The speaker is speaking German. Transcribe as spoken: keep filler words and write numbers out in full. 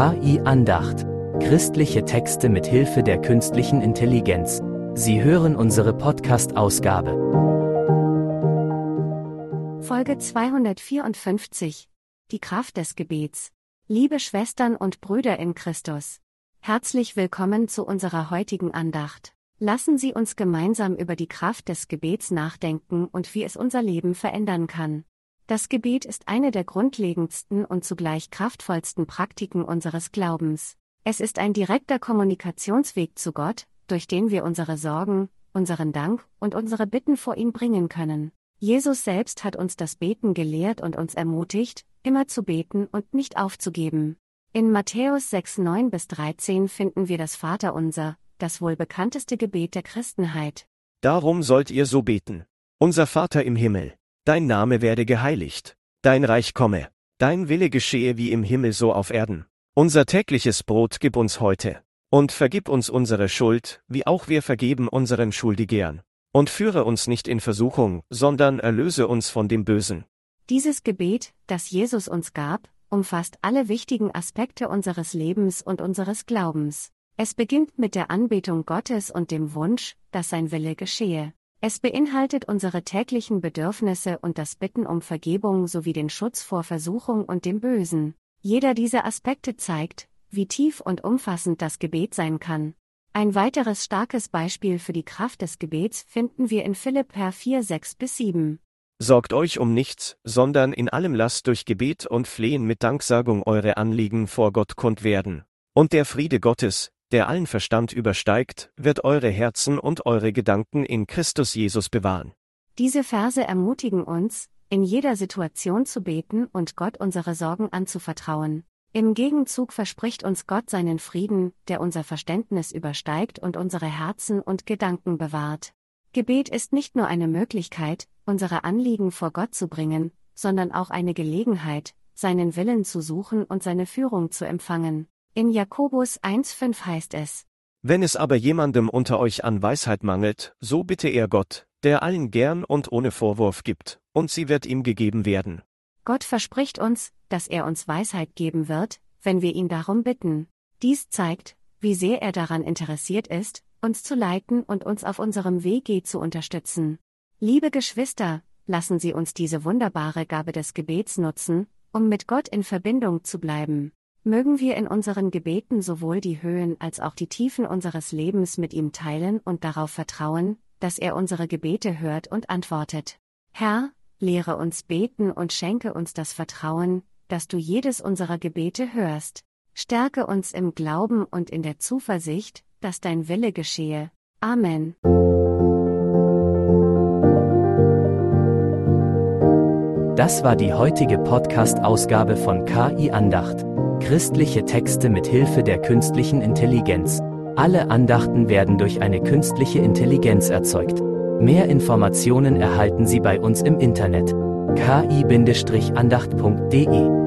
K I-Andacht. Christliche Texte mit Hilfe der künstlichen Intelligenz. Sie hören unsere Podcast-Ausgabe. Folge zweihundertvierundfünfzig. Die Kraft des Gebets. Liebe Schwestern und Brüder in Christus. Herzlich willkommen zu unserer heutigen Andacht. Lassen Sie uns gemeinsam über die Kraft des Gebets nachdenken und wie es unser Leben verändern kann. Das Gebet ist eine der grundlegendsten und zugleich kraftvollsten Praktiken unseres Glaubens. Es ist ein direkter Kommunikationsweg zu Gott, durch den wir unsere Sorgen, unseren Dank und unsere Bitten vor ihn bringen können. Jesus selbst hat uns das Beten gelehrt und uns ermutigt, immer zu beten und nicht aufzugeben. In Matthäus sechs neun bis dreizehn finden wir das Vaterunser, das wohl bekannteste Gebet der Christenheit. Darum sollt ihr so beten: Unser Vater im Himmel, dein Name werde geheiligt, dein Reich komme, dein Wille geschehe wie im Himmel so auf Erden. Unser tägliches Brot gib uns heute, und vergib uns unsere Schuld, wie auch wir vergeben unseren Schuldigern. Und führe uns nicht in Versuchung, sondern erlöse uns von dem Bösen. Dieses Gebet, das Jesus uns gab, umfasst alle wichtigen Aspekte unseres Lebens und unseres Glaubens. Es beginnt mit der Anbetung Gottes und dem Wunsch, dass sein Wille geschehe. Es beinhaltet unsere täglichen Bedürfnisse und das Bitten um Vergebung sowie den Schutz vor Versuchung und dem Bösen. Jeder dieser Aspekte zeigt, wie tief und umfassend das Gebet sein kann. Ein weiteres starkes Beispiel für die Kraft des Gebets finden wir in Philipper vier sechs bis sieben. Sorgt euch um nichts, sondern in allem lasst durch Gebet und Flehen mit Danksagung eure Anliegen vor Gott kund werden. Und der Friede Gottes, der allen Verstand übersteigt, wird eure Herzen und eure Gedanken in Christus Jesus bewahren. Diese Verse ermutigen uns, in jeder Situation zu beten und Gott unsere Sorgen anzuvertrauen. Im Gegenzug verspricht uns Gott seinen Frieden, der unser Verständnis übersteigt und unsere Herzen und Gedanken bewahrt. Gebet ist nicht nur eine Möglichkeit, unsere Anliegen vor Gott zu bringen, sondern auch eine Gelegenheit, seinen Willen zu suchen und seine Führung zu empfangen. In Jakobus eins fünf heißt es: Wenn es aber jemandem unter euch an Weisheit mangelt, so bitte er Gott, der allen gern und ohne Vorwurf gibt, und sie wird ihm gegeben werden. Gott verspricht uns, dass er uns Weisheit geben wird, wenn wir ihn darum bitten. Dies zeigt, wie sehr er daran interessiert ist, uns zu leiten und uns auf unserem Wege zu unterstützen. Liebe Geschwister, lassen Sie uns diese wunderbare Gabe des Gebets nutzen, um mit Gott in Verbindung zu bleiben. Mögen wir in unseren Gebeten sowohl die Höhen als auch die Tiefen unseres Lebens mit ihm teilen und darauf vertrauen, dass er unsere Gebete hört und antwortet. Herr, lehre uns beten und schenke uns das Vertrauen, dass du jedes unserer Gebete hörst. Stärke uns im Glauben und in der Zuversicht, dass dein Wille geschehe. Amen. Das war die heutige Podcast-Ausgabe von K I-Andacht. Christliche Texte mit Hilfe der künstlichen Intelligenz. Alle Andachten werden durch eine künstliche Intelligenz erzeugt. Mehr Informationen erhalten Sie bei uns im Internet: k i Bindestrich andacht punkt de.